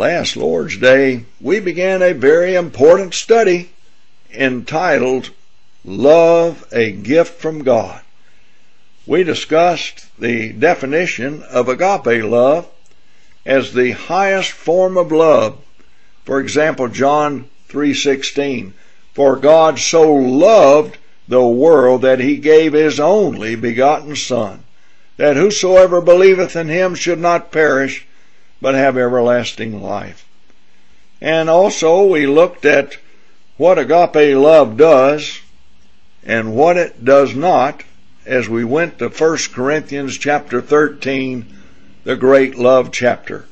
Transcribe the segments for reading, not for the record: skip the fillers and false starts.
Last Lord's Day, we began a very important study entitled Love, a Gift from God. We discussed the definition of agape love as the highest form of love. For example, John 3:16, for God so loved the world that he gave his only begotten Son, that whosoever believeth in him should not perish, but have everlasting life. And also we looked at what agape love does and what it does not as we went to 1 Corinthians chapter 13, the great love chapter.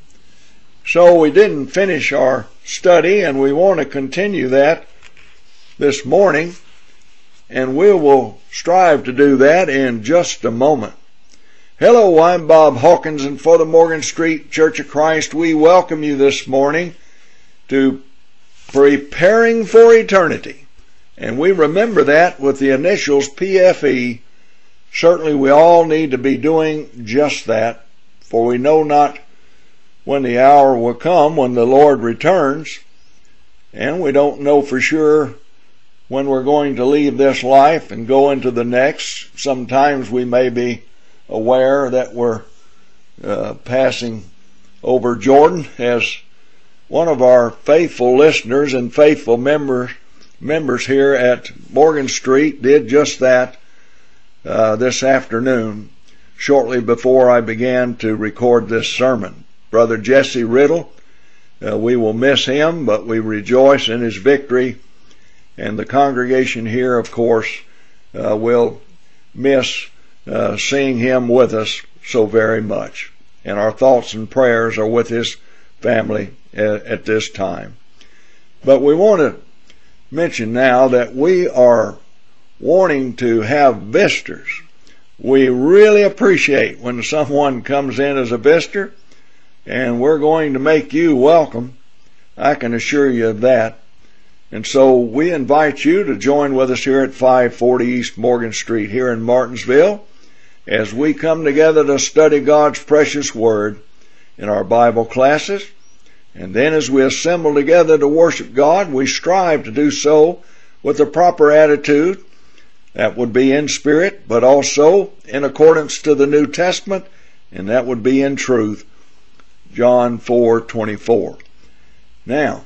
So we didn't finish our study, and we want to continue that this morning, and we will strive to do that in just a moment. Hello, I'm Bob Hawkins, and for the Morgan Street Church of Christ, we welcome you this morning to Preparing for Eternity. And we remember that with the initials PFE. Certainly we all need to be doing just that, for we know not when the hour will come when the Lord returns, and we don't know for sure when we're going to leave this life and go into the next. Sometimes we may be aware that we're passing over Jordan, as one of our faithful listeners and faithful members here at Morgan Street did just that this afternoon, shortly before I began to record this sermon. Brother Jesse Riddle, we will miss him, but we rejoice in his victory, and the congregation here, of course, will miss seeing him with us so very much. And our thoughts and prayers are with his family at this time. But we want to mention now that we are wanting to have visitors. We really appreciate when someone comes in as a visitor, and we're going to make you welcome. I can assure you of that. And so we invite you to join with us here at 540 East Morgan Street here in Martinsville as we come together to study God's precious Word in our Bible classes. And then as we assemble together to worship God, we strive to do so with the proper attitude. That would be in spirit, but also in accordance to the New Testament, and that would be in truth. John 4:24. Now,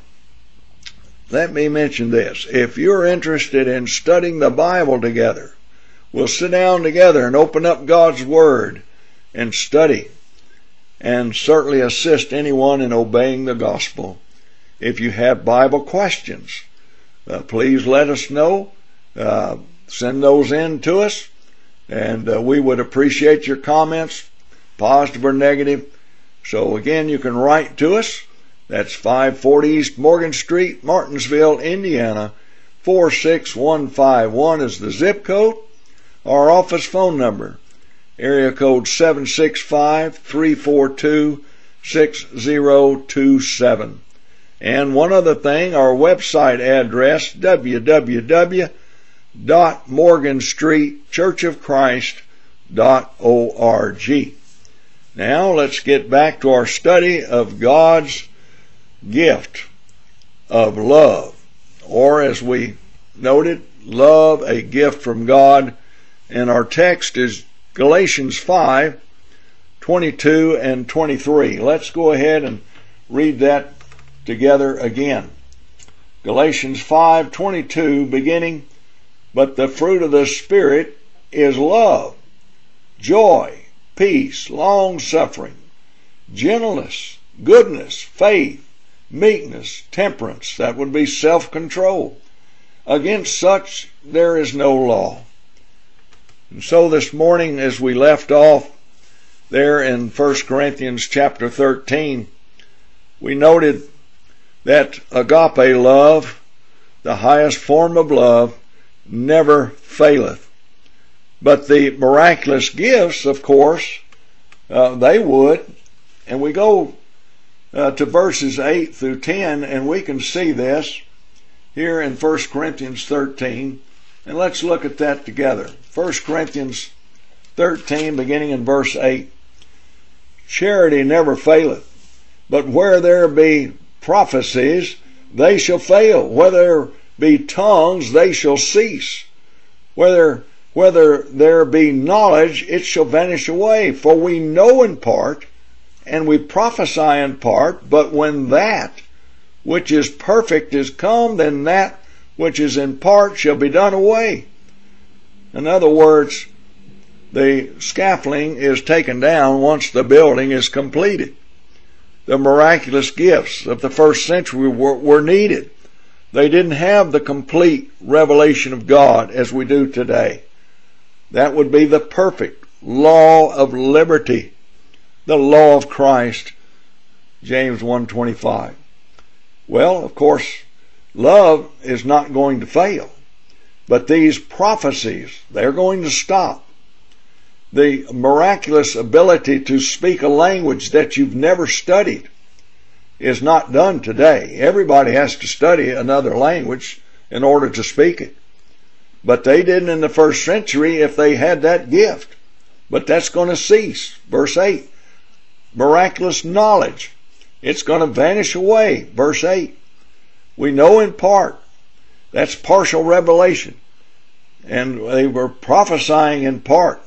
let me mention this. If you're interested in studying the Bible together, we'll sit down together and open up God's Word and study, and certainly assist anyone in obeying the gospel. If you have Bible questions, please let us know. Send those in to us, and we would appreciate your comments, positive or negative. So again, you can write to us. That's 540 East Morgan Street, Martinsville, Indiana, 46151 is the zip code. Our office phone number, area code 765-342-6027. And one other thing, our website address, www.morganstreetchurchofchrist.org. Now let's get back to our study of God's gift of love, or as we noted, love, a gift from God. And our text is Galatians 5:22 and 23. Let's go ahead and read that together again. Galatians 5:22, beginning, but the fruit of the Spirit is love, joy, peace, long-suffering, gentleness, goodness, faith, meekness, temperance. That would be self-control. Against such there is no law. And so this morning, as we left off there in 1 Corinthians chapter 13, we noted that agape love, the highest form of love, never faileth. But the miraculous gifts, of course, they would. And we go to verses 8 through 10, and we can see this here in 1 Corinthians 13. And let's look at that together. 1 Corinthians 13, beginning in verse 8. Charity never faileth. But where there be prophecies, they shall fail. Where there be tongues, they shall cease. Whether there be knowledge, it shall vanish away. For we know in part, and we prophesy in part, but when that which is perfect is come, then that which is in part shall be done away. In other words, the scaffolding is taken down once the building is completed. The miraculous gifts of the first century were needed. They didn't have the complete revelation of God as we do today. That would be the perfect law of liberty, the law of Christ, James 1:25. Well, of course, love is not going to fail, but these prophecies, they're going to stop. The miraculous ability to speak a language that you've never studied is not done today. Everybody has to study another language in order to speak it. But they didn't in the first century if they had that gift. But that's going to cease. Verse 8. Miraculous knowledge. It's going to vanish away. Verse 8. We know in part. That's partial revelation. And they were prophesying in part.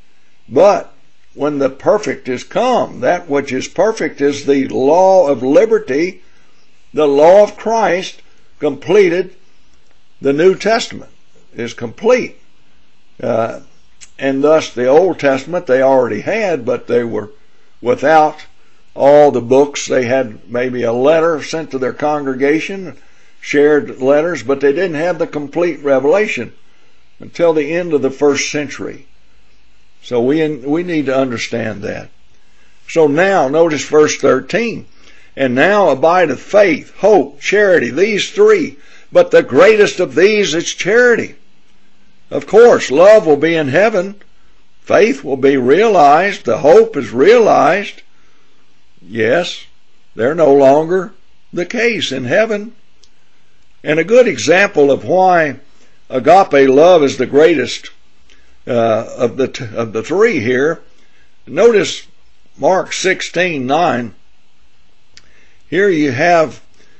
But when the perfect is come, that which is perfect is the law of liberty, the law of Christ completed. The New Testament is complete. And thus the Old Testament they already had, but they were without all the books. They had maybe a letter sent to their congregation, shared letters, but they didn't have the complete revelation until the end of the first century. So we need to understand that. So now, notice verse 13. And now abideth faith, hope, charity, these three. But the greatest of these is charity. Of course, love will be in heaven. Faith will be realized. The hope is realized. Yes, they're no longer the case in heaven. And a good example of why agape love is the greatest of the three here. Notice Mark 16:9. Here you have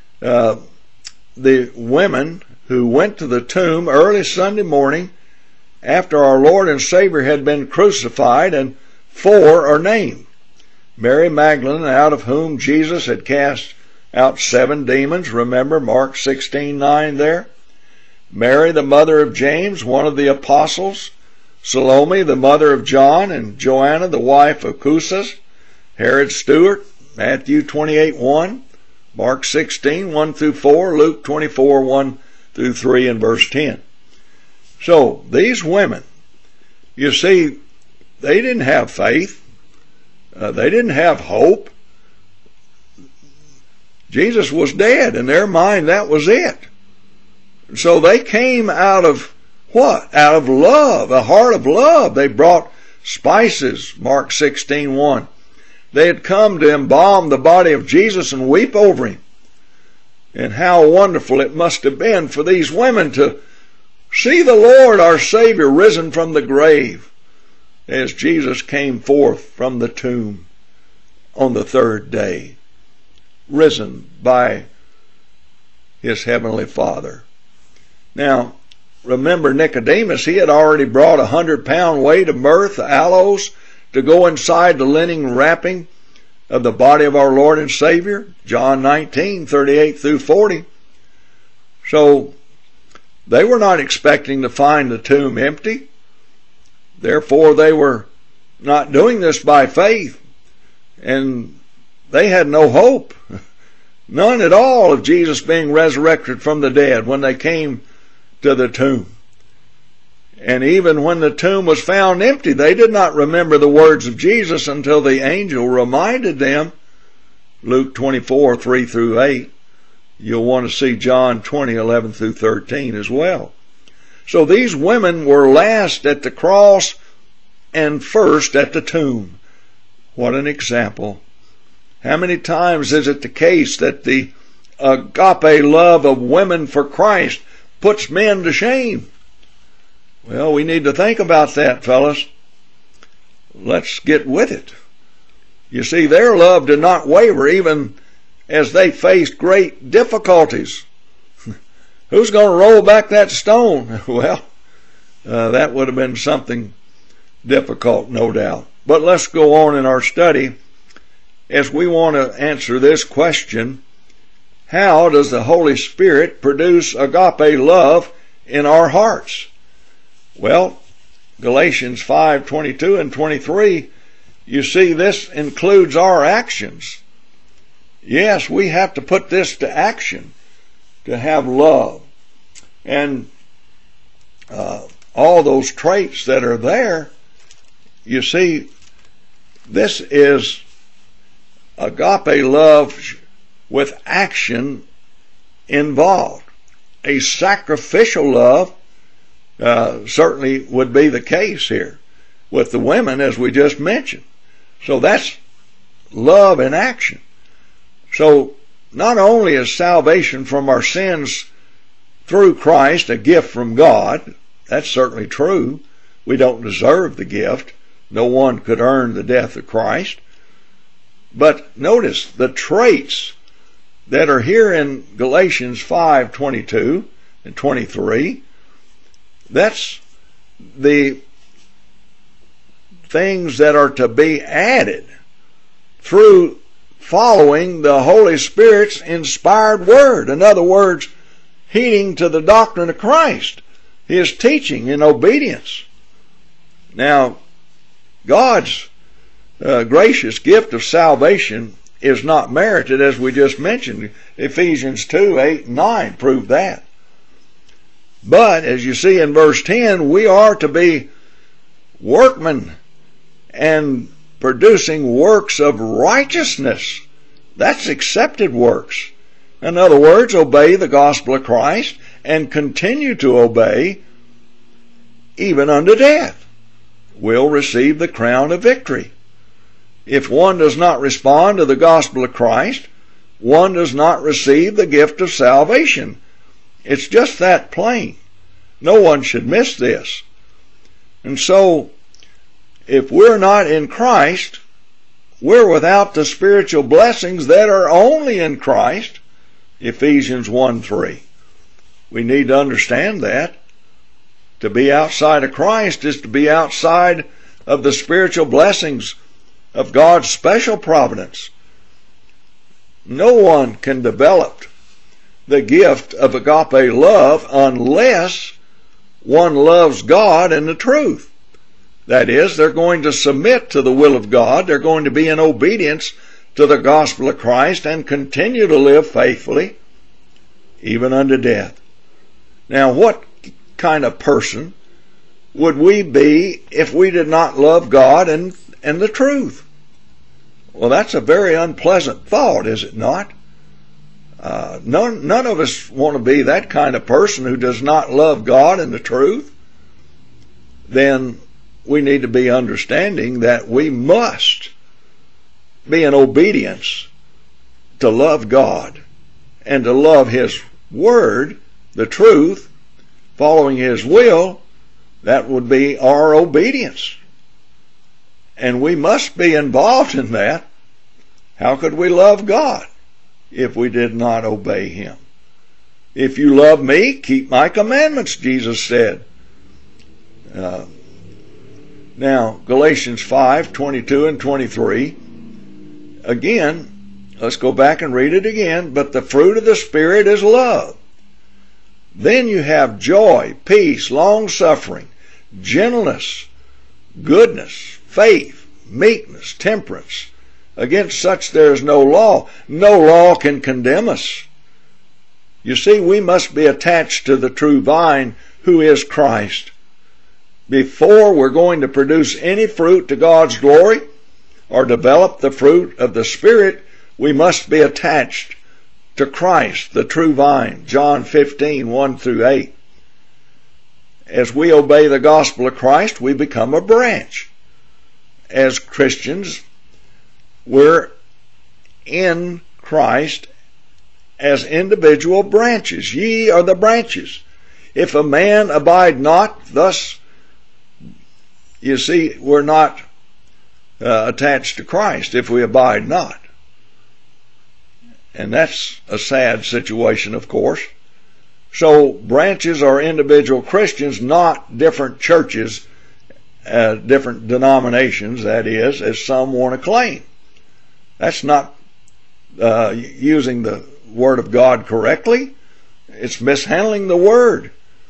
the women who went to the tomb early Sunday morning after our Lord and Savior had been crucified, and four are named. Mary Magdalene, out of whom Jesus had cast out 7 demons. Remember Mark 16:9 there. Mary, the mother of James, one of the apostles. Salome, the mother of John, and Joanna, the wife of Cusas. Herod's steward, Matthew 28:1, Mark 16:1 through 4, Luke 24:1 through 3, and verse 10. So these women, you see, they didn't have faith. They didn't have hope. Jesus was dead. In their mind, that was it. So they came out of what? Out of love, a heart of love. They brought spices, Mark 16:1. They had come to embalm the body of Jesus and weep over him. And how wonderful it must have been for these women to see the Lord, our Savior, risen from the grave as Jesus came forth from the tomb on the 3rd day, risen by his heavenly Father. Now, remember Nicodemus, he had already brought 100-pound weight of myrrh, aloes, to go inside the linen wrapping of the body of our Lord and Savior, John 19:38 through 40. So they were not expecting to find the tomb empty. Therefore, they were not doing this by faith, and they had no hope, none at all, of Jesus being resurrected from the dead when they came to the tomb. And even when the tomb was found empty, they did not remember the words of Jesus until the angel reminded them. Luke 24:3 through 8. You'll want to see John 20:11 through 13 as well. So these women were last at the cross and first at the tomb. What an example. How many times is it the case that the agape love of women for Christ puts men to shame? Well, we need to think about that, fellas. Let's get with it. You see, their love did not waver even as they faced great difficulties. Who's going to roll back that stone? Well, that would have been something difficult, no doubt. But let's go on in our study as we want to answer this question: how does the Holy Spirit produce agape love in our hearts? Well, Galatians 5:22 and 23, you see, this includes our actions. Yes, we have to put this to action to have love. And all those traits that are there, you see, this is agape love with action involved. A sacrificial love certainly would be the case here with the women, as we just mentioned. So that's love in action. So not only is salvation from our sins through Christ a gift from God, that's certainly true. We don't deserve the gift. No one could earn the death of Christ. But notice the traits that are here in Galatians 5:22 and 23. That's the things that are to be added through following the Holy Spirit's inspired word. In other words, heeding to the doctrine of Christ, His teaching in obedience. Now, God's gracious gift of salvation is not merited, as we just mentioned. Ephesians 2:8 and 9 prove that. But, as you see in verse 10, we are to be workmen and producing works of righteousness. That's accepted works. In other words, obey the gospel of Christ and continue to obey even unto death. Will receive the crown of victory. If one does not respond to the gospel of Christ, one does not receive the gift of salvation. It's just that plain. No one should miss this. And so, if we're not in Christ, we're without the spiritual blessings that are only in Christ. Ephesians 1:3. We need to understand that. To be outside of Christ is to be outside of the spiritual blessings of God's special providence. No one can develop the gift of agape love unless one loves God and the truth. That is, they're going to submit to the will of God. They're going to be in obedience to the gospel of Christ and continue to live faithfully, even unto death. Now, what kind of person would we be if we did not love God and the truth? Well, that's a very unpleasant thought, is it not? None of us want to be that kind of person who does not love God and the truth. Then we need to be understanding that we must be in obedience to love God and to love His Word, the truth, following His will. That would be our obedience. And we must be involved in that. How could we love God if we did not obey Him? If you love me, keep my commandments, Jesus said. Now, Galatians 5:22 and 23. Again, let's go back and read it again. But the fruit of the Spirit is love. Then you have joy, peace, long-suffering, gentleness, goodness, faith, meekness, temperance. Against such there is no law. No law can condemn us. You see, we must be attached to the true vine, who is Christ. Before we're going to produce any fruit to God's glory or develop the fruit of the Spirit, we must be attached to Christ, the true vine. John 15:1 through 8. As we obey the gospel of Christ, we become a branch. As Christians, we're in Christ as individual branches. Ye are the branches. If a man abide not, thus, you see, we're not attached to Christ if we abide not. And that's a sad situation, of course. So branches are individual Christians, not different churches, different denominations, that is, as some want to claim. That's not using the Word of God correctly. It's mishandling the Word.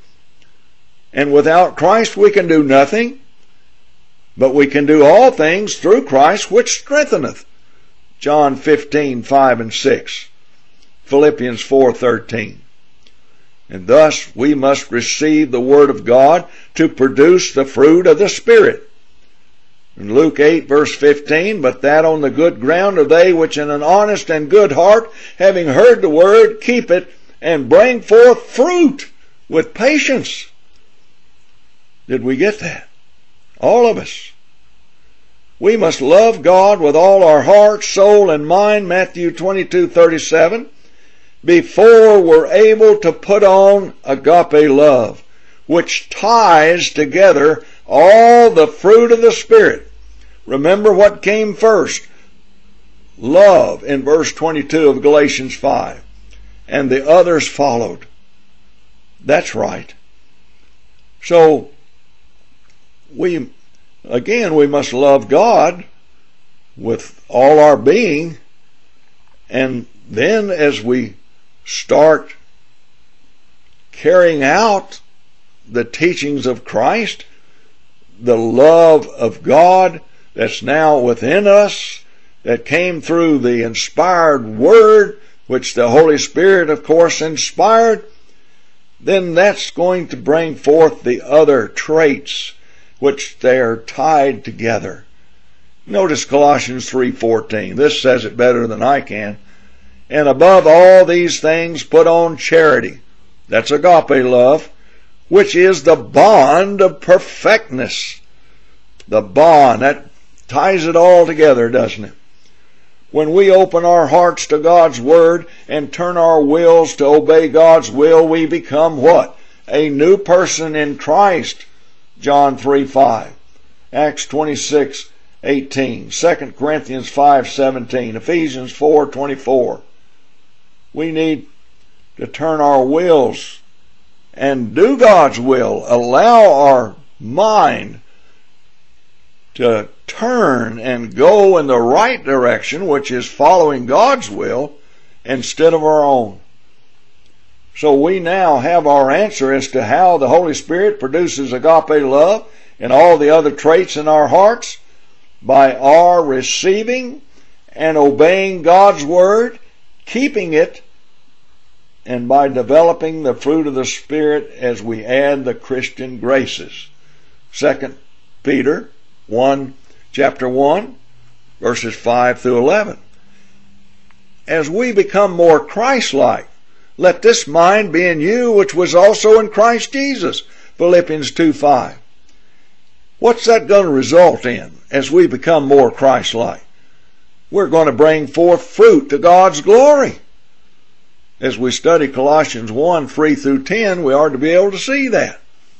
And without Christ we can do nothing, but we can do all things through Christ which strengtheneth. John 15:5 and 6. Philippians 4:13. And thus we must receive the Word of God to produce the fruit of the Spirit. In Luke 8 verse 15, but that on the good ground are they which in an honest and good heart, having heard the Word, keep it, and bring forth fruit with patience. Did we get that? All of us. We must love God with all our heart, soul, and mind, Matthew 22:37, before we're able to put on agape love, which ties together all the fruit of the Spirit. Remember what came first? Love in verse 22 of Galatians 5. And the others followed. That's right. So, we must love God with all our being, and then as we start carrying out the teachings of Christ, the love of God that's now within us, that came through the inspired Word, which the Holy Spirit, of course, inspired, then that's going to bring forth the other traits which they are tied together. Notice Colossians 3:14. This says it better than I can. And above all these things put on charity. That's agape love, which is the bond of perfectness. The bond, that ties it all together, doesn't it? When we open our hearts to God's Word and turn our wills to obey God's will, we become what? A new person in Christ. John 3:5, Acts 26:18, 2 Corinthians 5:17, Ephesians 4:24. We need to turn our wills and do God's will. Allow our mind to turn and go in the right direction, which is following God's will instead of our own. So we now have our answer as to how the Holy Spirit produces agape love and all the other traits in our hearts, by our receiving and obeying God's Word, keeping it, and by developing the fruit of the Spirit as we add the Christian graces. 2 Peter chapter 1, verses 5 through 11. As we become more Christ-like, let this mind be in you, which was also in Christ Jesus. Philippians 2:5. What's that going to result in as we become more Christ-like? We're going to bring forth fruit to God's glory. As we study Colossians 1:3 through 10, we are to be able to see that.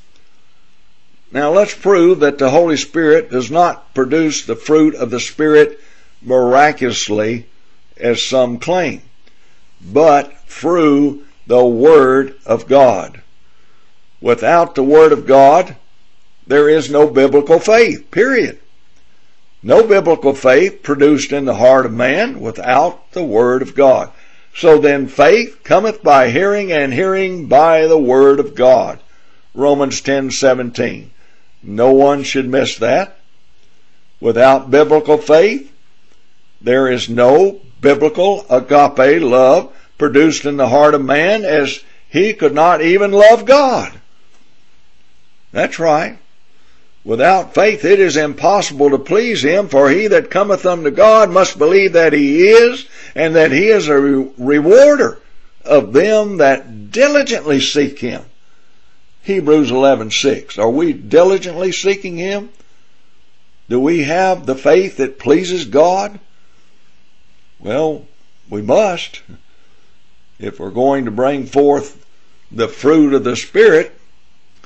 Now let's prove that the Holy Spirit does not produce the fruit of the Spirit miraculously, as some claim, but through the Word of God. Without the Word of God, there is no biblical faith, period. No biblical faith produced in the heart of man without the Word of God. So then faith cometh by hearing, and hearing by the Word of God. Romans 10:17. No one should miss that. Without biblical faith, there is no biblical agape love produced in the heart of man, as he could not even love God. That's right. Without faith it is impossible to please Him, for he that cometh unto God must believe that He is, and that He is a rewarder of them that diligently seek Him. Hebrews 11:6. Are we diligently seeking Him? Do we have the faith that pleases God? Well, we must. If we're going to bring forth the fruit of the Spirit.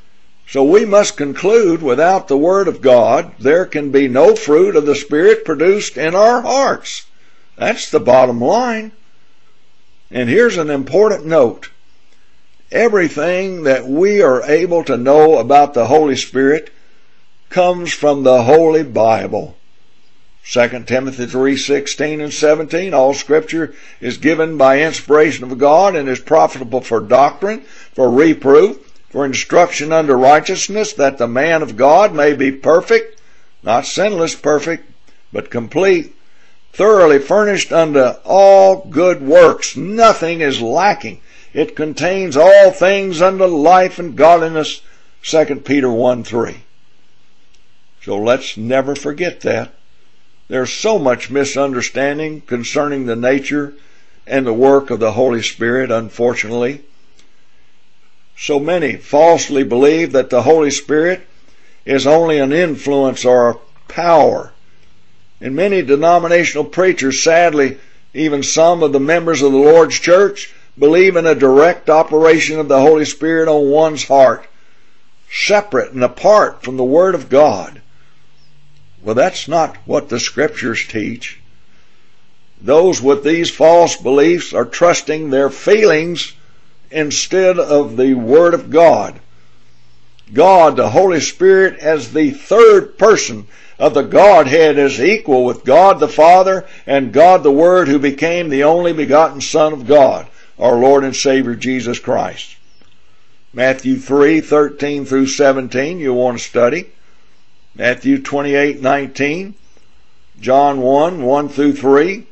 So we must conclude, without the Word of God, there can be no fruit of the Spirit produced in our hearts. That's the bottom line. And here's an important note. Everything that we are able to know about the Holy Spirit comes from the Holy Bible. 2 Timothy 3:16 and 17, all Scripture is given by inspiration of God and is profitable for doctrine, for reproof, for instruction unto righteousness, that the man of God may be perfect, not sinless perfect, but complete, thoroughly furnished unto all good works. Nothing is lacking. It contains all things unto life and godliness, 2 Peter 1:3. So let's never forget that. There's so much misunderstanding concerning the nature and the work of the Holy Spirit, unfortunately. So many falsely believe that the Holy Spirit is only an influence or a power. And many denominational preachers, sadly, even some of the members of the Lord's church, believe in a direct operation of the Holy Spirit on one's heart, separate and apart from the Word of God. Well, that's not what the Scriptures teach. Those with these false beliefs are trusting their feelings instead of the Word of God. God, the Holy Spirit, as the third person of the Godhead, is equal with God the Father and God the Word, who became the only begotten Son of God, our Lord and Savior Jesus Christ. Matthew 3:13 through 17, you'll want to study. Matthew 28:19, John 1:1 through 3,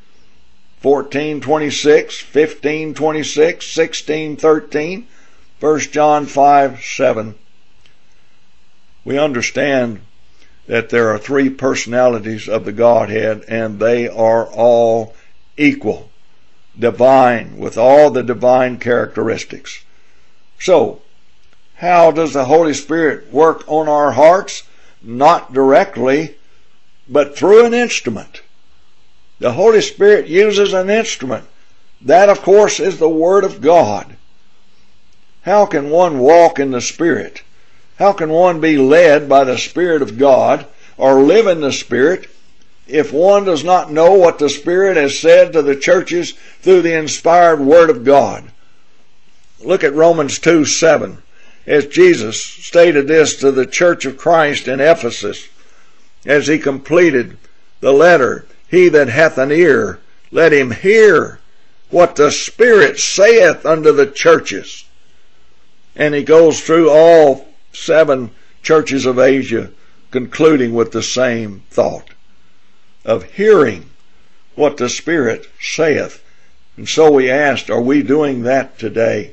14:26, 15:26, 16:13, 1 John 5:7. We understand that there are three personalities of the Godhead, and they are all equal, divine, with all the divine characteristics. So, how does the Holy Spirit work on our hearts? Not directly, but through an instrument. The Holy Spirit uses an instrument. That, of course, is the Word of God. How can one walk in the Spirit? How can one be led by the Spirit of God or live in the Spirit if one does not know what the Spirit has said to the churches through the inspired Word of God? Look at Romans 2:7. As Jesus stated this to the church of Christ in Ephesus, as he completed the letter, "He that hath an ear, let him hear what the Spirit saith unto the churches." And he goes through all 7 churches of Asia, concluding with the same thought of hearing what the Spirit saith. And so we asked, are we doing that today?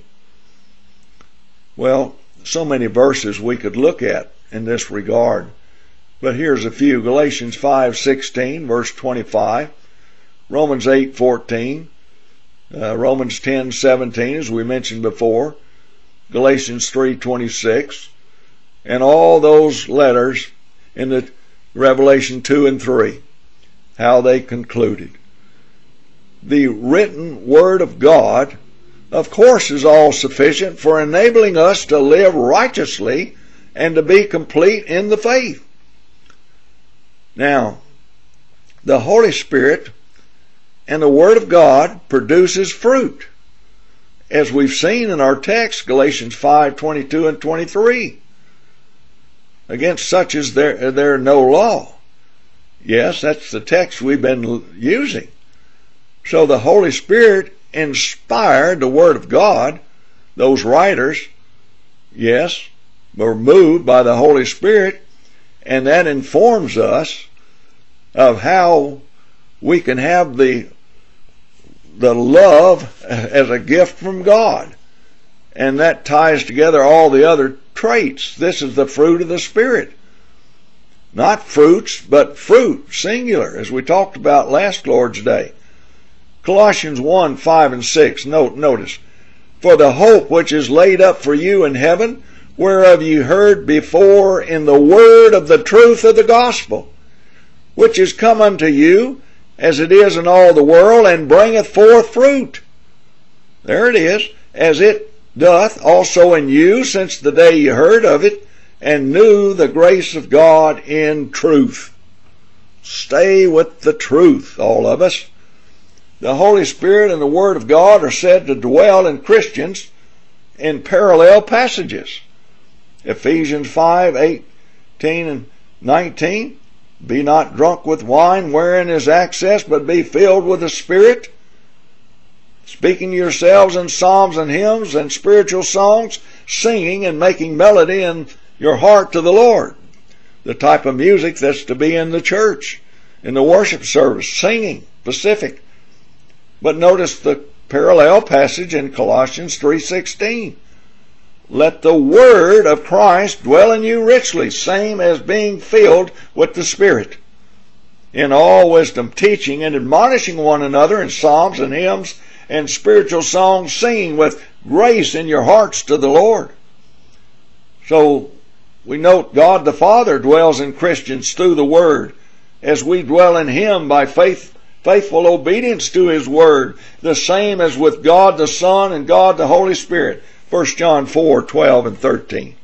Well, so many verses we could look at in this regard, but here's a few. Galatians 5:16, verse 25, Romans 8:14, Romans 10:17, as we mentioned before, Galatians 3:26, and all those letters in the Revelation 2 and 3, how they concluded. The written Word of God, of course, is all sufficient for enabling us to live righteously and to be complete in the faith. Now, the Holy Spirit and the Word of God produces fruit, as we've seen in our text, Galatians 5:22 and 23. Against such is there no law. Yes, that's the text we've been using. So the Holy Spirit inspired the Word of God. Those writers, yes, were moved by the Holy Spirit, and that informs us of how we can have the love as a gift from God. And that ties together all the other traits. This is the fruit of the Spirit. Not fruits, but fruit, singular, as we talked about last Lord's Day. Colossians 1:5 and 6, notice, "For the hope which is laid up for you in heaven, whereof you heard before in the word of the truth of the gospel, which is come unto you, as it is in all the world, and bringeth forth fruit." There it is, "as it doth also in you since the day you heard of it, and knew the grace of God in truth. Stay with the truth, all of us. The Holy Spirit and the Word of God are said to dwell in Christians in parallel passages. Ephesians 5:18 and 19. Be not drunk with wine wherein is excess, but be filled with the Spirit, speaking to yourselves in psalms and hymns and spiritual songs, singing and making melody in your heart to the Lord. The type of music that's to be in the church, in the worship service, singing, specific. But notice the parallel passage in Colossians 3:16. Let the word of Christ dwell in you richly, same as being filled with the Spirit, in all wisdom, teaching and admonishing one another in psalms and hymns and spiritual songs, singing with grace in your hearts to the Lord. So we note God the Father dwells in Christians through the Word, as we dwell in Him by faithful obedience to His Word, the same as with God the Son and God the Holy Spirit. 1 John 4:12 and 13.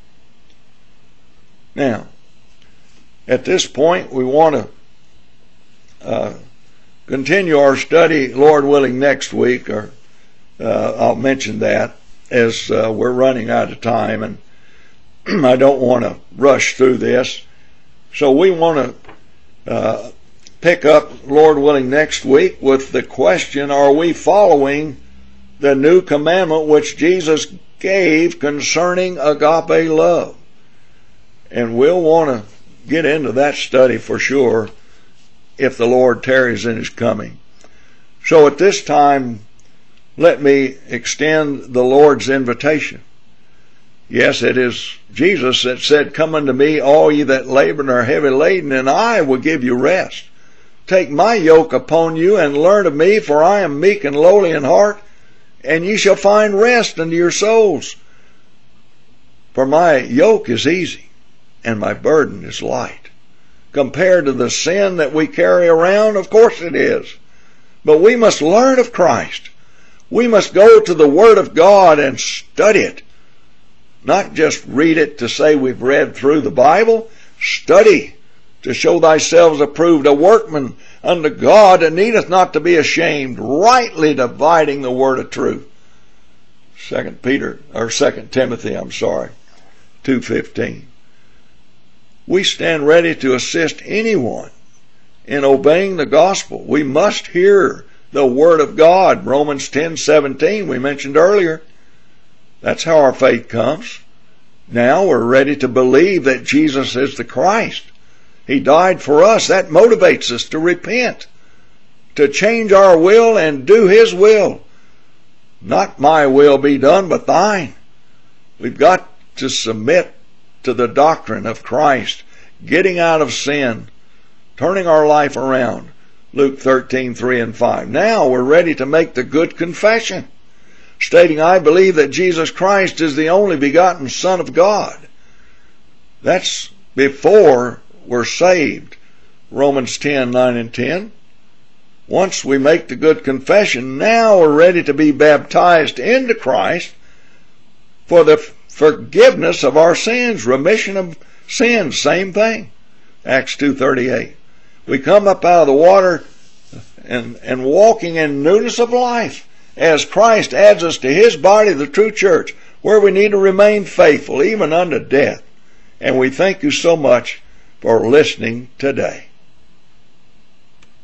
Now, at this point, we want to continue our study, Lord willing, next week, or I'll mention that as we're running out of time, and I don't want to rush through this. So we want to pick up, Lord willing, next week with the question, are we following the new commandment which Jesus gave concerning agape love? And we'll want to get into that study for sure if the Lord tarries in His coming. So at this time, let me extend the Lord's invitation. Yes, it is Jesus that said, come unto me, all ye that labor and are heavy laden, and I will give you rest. Take my yoke upon you and learn of me, for I am meek and lowly in heart, and ye shall find rest unto your souls. For my yoke is easy, and my burden is light. Compared to the sin that we carry around, of course it is. But we must learn of Christ. We must go to the Word of God and study it. Not just read it to say we've read through the Bible. Study to show thyself approved, a workman unto God that needeth not to be ashamed, rightly dividing the word of truth. 2 Timothy, 2:15. We stand ready to assist anyone in obeying the gospel. We must hear the word of God. Romans 10:17 we mentioned earlier. That's how our faith comes. Now we're ready to believe that Jesus is the Christ. He died for us. That motivates us to repent, to change our will and do His will. Not my will be done, but thine. We've got to submit to the doctrine of Christ, getting out of sin, turning our life around. Luke 13:3 and 5. Now we're ready to make the good confession, stating, I believe that Jesus Christ is the only begotten Son of God. That's before we're saved. Romans 10:9 and 10. Once we make the good confession, now we're ready to be baptized into Christ for the forgiveness of our sins, remission of sins, same thing. Acts 2:38. We come up out of the water and walking in newness of life as Christ adds us to His body, the true church, where we need to remain faithful even unto death. And we thank you so much for listening today.